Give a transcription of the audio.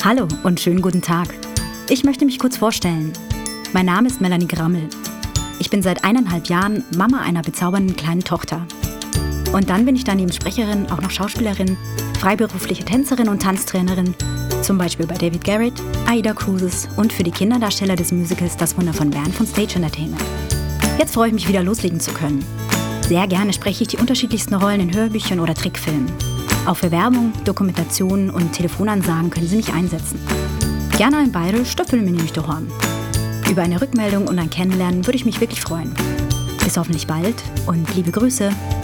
Hallo und schönen guten Tag. Ich möchte mich kurz vorstellen. Mein Name ist Melanie Grammel. Ich bin seit 1,5 Jahren Mama einer bezaubernden kleinen Tochter. Und dann bin ich daneben Sprecherin, auch noch Schauspielerin, freiberufliche Tänzerin und Tanztrainerin, zum Beispiel bei David Garrett, Aida Cruises und für die Kinderdarsteller des Musicals Das Wunder von Bern von Stage Entertainment. Jetzt freue ich mich wieder loslegen zu können. Sehr gerne spreche ich die unterschiedlichsten Rollen in Hörbüchern oder Trickfilmen. Auch für Werbung, Dokumentationen und Telefonansagen können Sie mich einsetzen. Gerne ein Beidel, stöpfeln mir nämlich daheim. Über eine Rückmeldung und ein Kennenlernen würde ich mich wirklich freuen. Bis hoffentlich bald und liebe Grüße.